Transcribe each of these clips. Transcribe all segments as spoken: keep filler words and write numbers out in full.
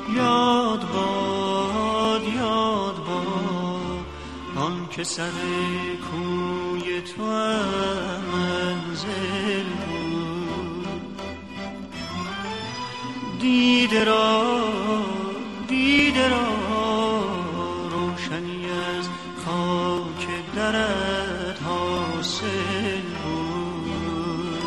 یاد باد یاد باد آن که سر کوی تو منزل بود. دیده را دیده را روشنی از خاک درت حاصل بود.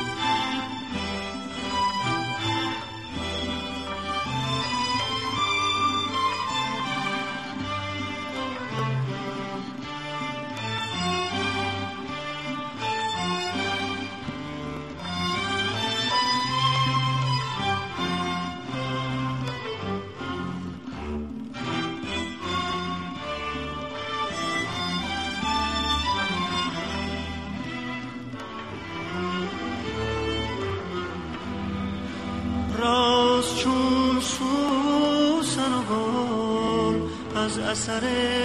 راست چون سوسن و گل از اثر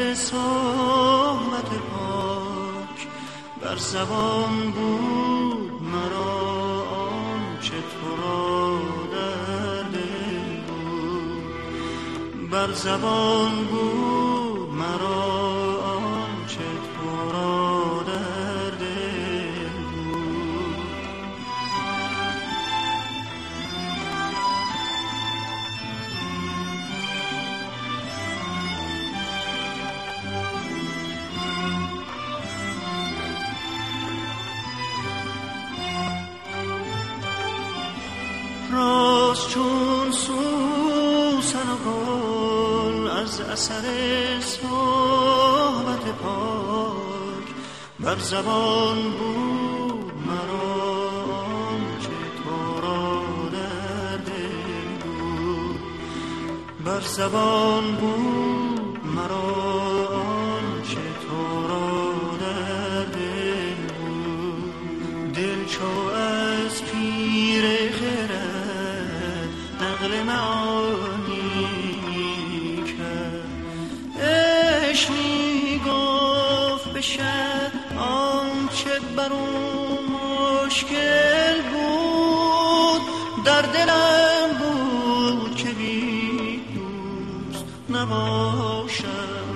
صحبت پاک بر زبان بود مرا آنچه تو را در دل بود. بر زبان بود مرا آنچه تو را در دل بود. راست چون سوسن و گل از اثر صحبت پاک بر زبان بود مرا آنچه تو را در دل بود. بر زبان بود مرا آنچه تو را در دل بود. دل چو از پیر خرد نقل معانی کرد، عشق می گفت بشد آنچه بر اون مشکل بود. در دلم بود که بی دوست نباشم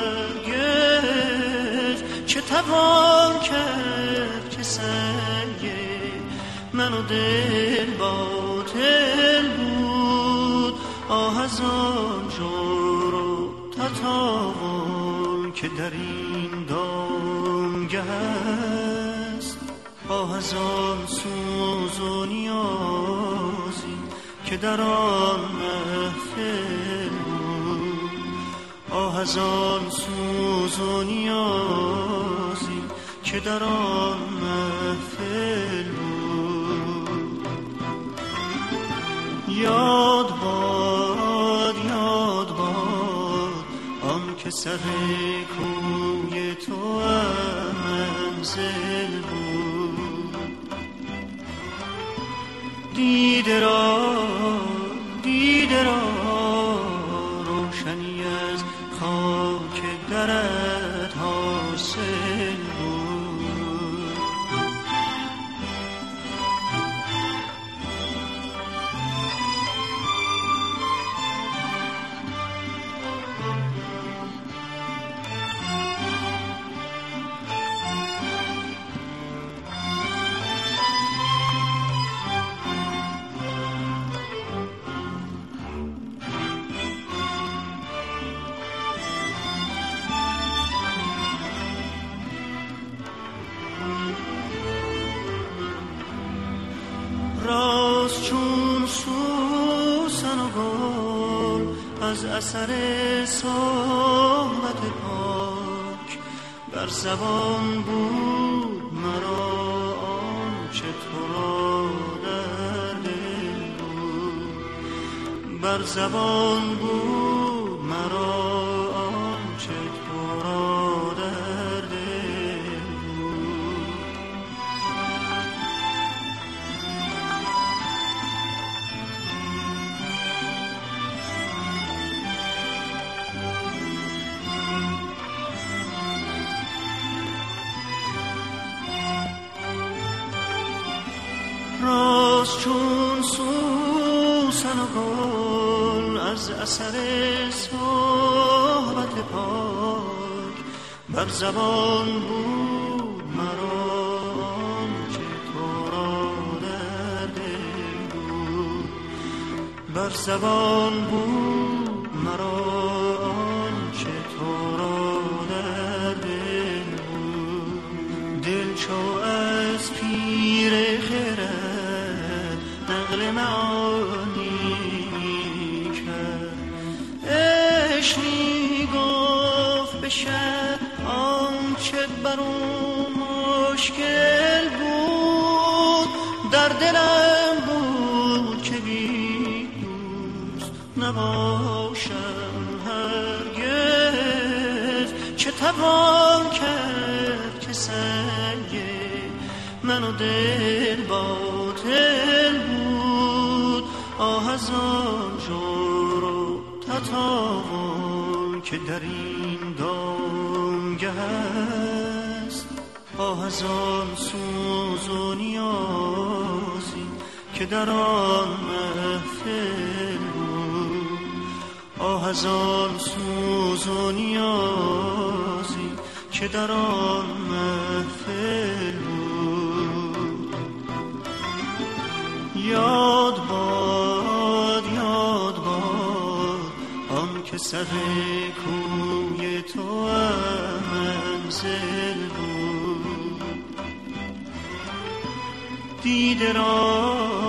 هرگز. چه توان کرد که سنگ من و دل باطل بود. آه از آن جور و تطاول که در این دامگه است. آه از آن سوز و نیازی که در آن محفل بود. آه از آن سوز و نیازی که در آن محفل بود. یاد باد یاد باد آن که سر کوی تو منزل بود. دیده را دیده را روشنی از خاک درت حاصل بود. راست چون سوسن و گل از اثر صحبت پاک بر زبان بود مرا آنچه تو را در دل بود. بر زبان بود مرا آنچه تو را در دل بود. راست چون سوسن و گل از از اثر صحبت پاک بر زبان بود مرا آنچه تو را در دل بود. بر زبان بود مرا آنچه تو را در دل بود. دل چو از پیر خرد نقل معانی عشق می گفت بشه آنچه بر اون مشکل بود. در دلم بود که بی دوست نباشم هرگز. چه توان کرد که سنگ من و دل باطل بود. آه از آن جور و تطاول که در این دامگه است. آه از آن سوز و نیازی که در آن محفل بود. آه از آن سوز و نیازی که در آن محفل بود. یاد باد یاد باد آن که سر کوی تو منزل بود. دیده را